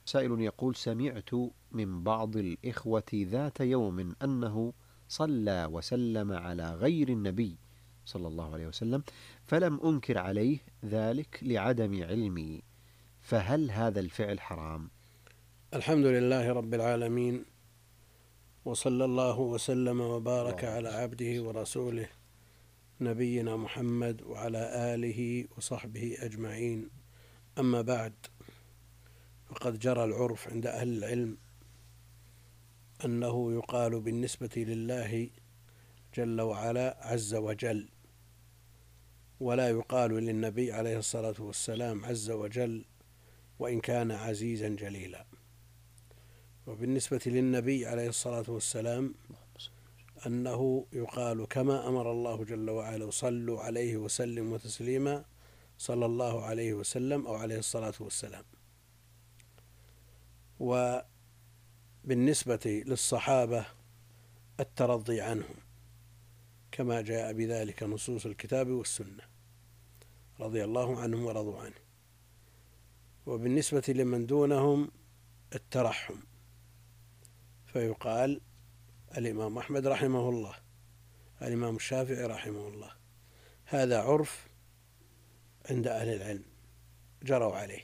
سائل يقول: سمعت من بعض الإخوة ذات يوم أنه صلى وسلم على غير النبي صلى الله عليه وسلم، فلم أنكر عليه ذلك لعدم علمي، فهل هذا الفعل حرام؟ الحمد لله رب العالمين، وصلى الله وسلم وبارك اللهم على عبده ورسوله نبينا محمد وعلى آله وصحبه أجمعين. أما بعد، فقد جرى العرف عند أهل العلم أنه يقال بالنسبة لله جل وعلا عز وجل، ولا يقال للنبي عليه الصلاة والسلام عز وجل وإن كان عزيزا جليلا. وبالنسبة للنبي عليه الصلاة والسلام أنه يقال كما أمر الله جل وعلا: صلوا عليه وسلموا تسليما، صلى الله عليه وسلم أو عليه الصلاة والسلام. وبالنسبة للصحابة الترضي عنهم كما جاء بذلك نصوص الكتاب والسنة، رضي الله عنهم ورضوا عنه. وبالنسبة لمن دونهم الترحم، فيقال الإمام أحمد رحمه الله، الإمام الشافعي رحمه الله، هذا عرف عند أهل العلم جروا عليه،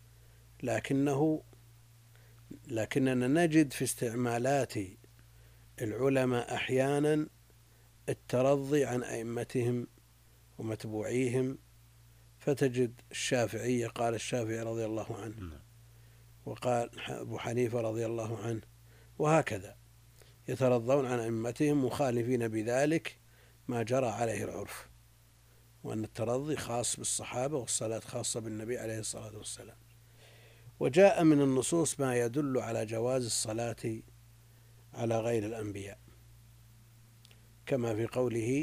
لكننا نجد في استعمالات العلماء أحيانا الترضي عن أئمتهم ومتبوعيهم، فتجد الشافعي قال الشافعي رضي الله عنه، وقال أبو حنيفة رضي الله عنه، وهكذا يترضون عن أئمتهم مخالفين بذلك ما جرى عليه العرف، وأن الترضي خاص بالصحابة والصلاة خاصة بالنبي عليه الصلاة والسلام. وجاء من النصوص ما يدل على جواز الصلاة على غير الأنبياء، كما في قوله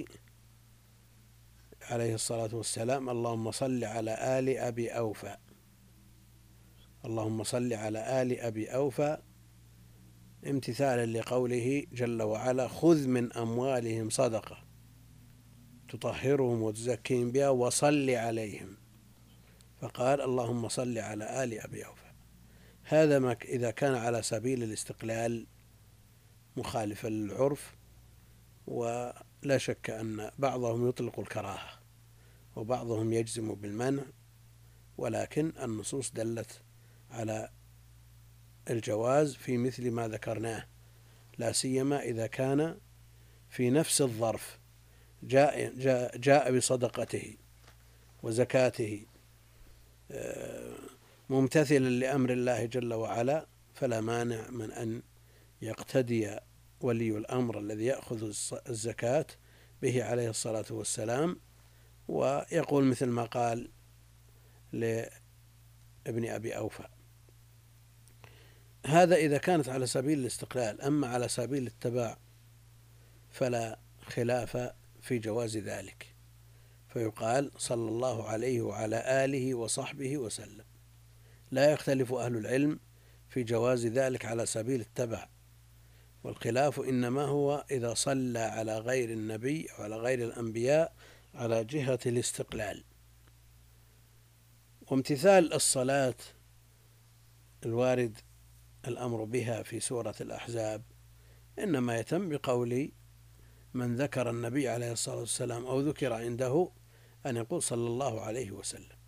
عليه الصلاة والسلام: اللهم صل على آل أبي أوفى، اللهم صل على آل أبي أوفى، امتثالا لقوله جل وعلا: خذ من أموالهم صدقة تطهرهم وتزكيهم بها وصل عليهم، فقال: اللهم صل على آل أبي أوفى. هذا إذا كان على سبيل الاستقلال مخالفا للعرف، ولا شك أن بعضهم يطلق الكراهة وبعضهم يجزم بالمنع، ولكن النصوص دلت على الجواز في مثل ما ذكرناه، لا سيما إذا كان في نفس الظرف جاء بصدقته وزكاته ممتثلا لأمر الله جل وعلا، فلا مانع من أن يقتدي ولي الأمر الذي يأخذ الزكاة به عليه الصلاة والسلام، ويقول مثل ما قال لابن أبي أوفى. هذا إذا كانت على سبيل الاستقلال. أما على سبيل التبع فلا خلاف في جواز ذلك، فيقال: صلى الله عليه وعلى آله وصحبه وسلم. لا يختلف أهل العلم في جواز ذلك على سبيل التبع، والخلاف إنما هو إذا صلى على غير النبي أو على غير الأنبياء على جهة الاستقلال. وامتثال الصلاة الوارد الأمر بها في سورة الأحزاب إنما يتم بقول من ذكر النبي عليه الصلاة والسلام أو ذكر عنده أن يقول صلى الله عليه وسلم.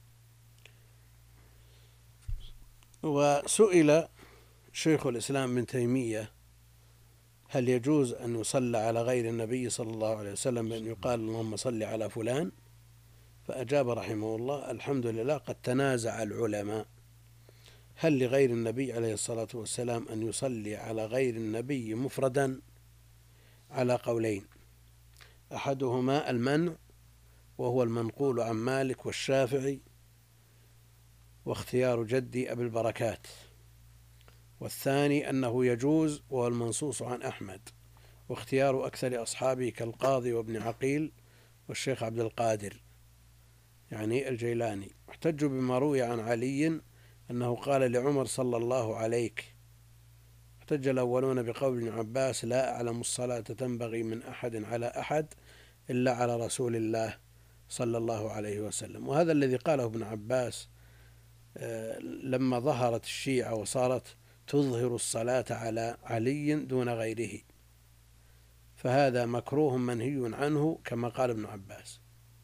وسئل شيخ الإسلام ابن تيمية: هل يجوز أن يصلى على غير النبي صلى الله عليه وسلم بأن يقال اللهم صل على فلان؟ فأجاب رحمه الله: الحمد لله، قد تنازع العلماء هل لغير النبي عليه الصلاة والسلام أن يصلي على غير النبي مفردا على قولين: أحدهما المنع، وهو المنقول عن مالك والشافعي واختيار جدي أبي البركات، والثاني أنه يجوز، وهو المنصوص عن أحمد واختيار أكثر أصحابه كالقاضي وابن عقيل والشيخ عبد القادر يعني الجيلاني. احتجوا بما روي عن علي أنه قال لعمر: صلى الله عليك. احتج الأولون بقول ابن عباس: لا أعلم الصلاة تنبغي من أحد على أحد إلا على رسول الله صلى الله عليه وسلم. وهذا الذي قاله ابن عباس لما ظهرت الشيعة وصارت تظهر الصلاة على علي دون غيره، فهذا مكروه منهي عنه كما قال ابن عباس.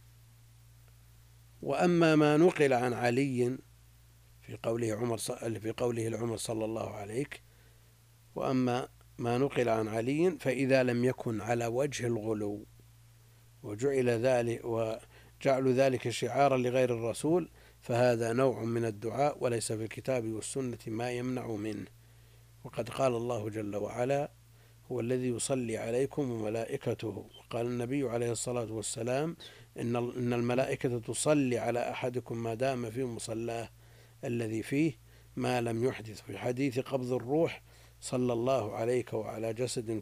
وأما ما نقل عن علي في قوله لعمر صلى الله عليك، وأما ما نقل عن علي فإذا لم يكن على وجه الغلو وجعل ذلك شعارا لغير الرسول، فهذا نوع من الدعاء وليس في الكتاب والسنة ما يمنع منه. وقد قال الله جل وعلا: هو الذي يصلي عليكم وملائكته. وقال النبي عليه الصلاة والسلام: إن الملائكة تصلي على أحدكم ما دام في مصلاه الذي فيه ما لم يحدث. في حديث قبض الروح: صلى الله عليك وعلى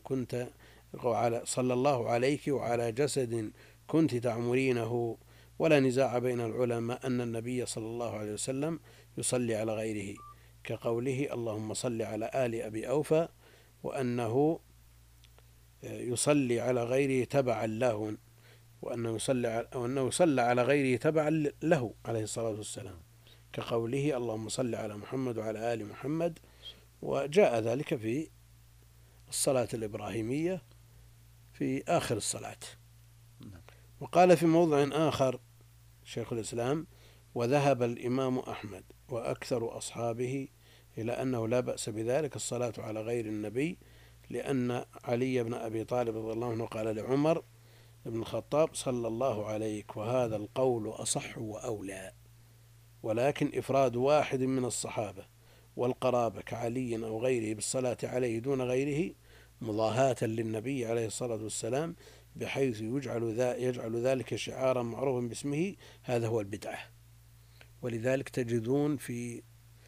جسد كنت تعمرينه. ولا نزاع بين العلماء أن النبي صلى الله عليه وسلم يصلي على غيره، كقوله: اللهم صل على آل أبي أوفى، وأنه يصلي على غيره تبعا له، وأنه يصلى على غيره تبعا له عليه الصلاة والسلام، كقوله: اللهم صل على محمد وعلى آل محمد. وجاء ذلك في الصلاة الإبراهيمية في آخر الصلاة. وقال في موضع آخر شيخ الإسلام: وذهب الإمام أحمد وأكثر أصحابه إلى أنه لا بأس بذلك الصلاة على غير النبي، لأن علي بن أبي طالب رضي الله عنه قال لعمر بن الخطاب: صلى الله عليك. وهذا القول أصح وأولى، ولكن إفراد واحد من الصحابة والقرابة كعلي أو غيره بالصلاة عليه دون غيره مضاهاة للنبي عليه الصلاة والسلام، بحيث يجعل ذلك شعارا معروفا باسمه، هذا هو البدعة. ولذلك تجدون في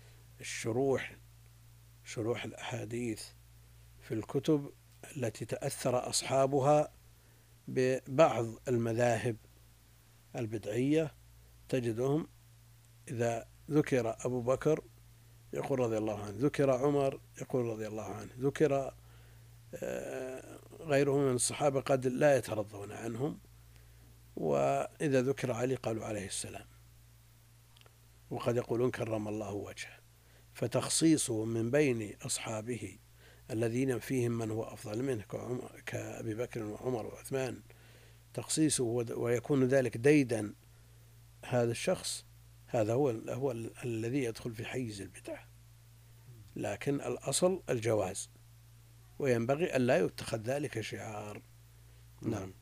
شروح الأحاديث في الكتب التي تأثر أصحابها ببعض المذاهب البدعية، تجدهم إذا ذكر أبو بكر يقول رضي الله عنه، ذكر عمر يقول رضي الله عنه، ذكر غيرهم من الصحابة قد لا يترضون عنهم، وإذا ذكر علي قالوا عليه السلام، وقد يقولون كرم الله وجهه. فتخصيصه من بين أصحابه الذين فيهم من هو أفضل منه كأبي بكر وعمر وعثمان، تخصيصه ويكون ذلك ديدا هذا الشخص، هذا هو الذي يدخل في حيز البدعة. لكن الأصل الجواز، وينبغي أن لا يتخذ ذلك شعار. نعم.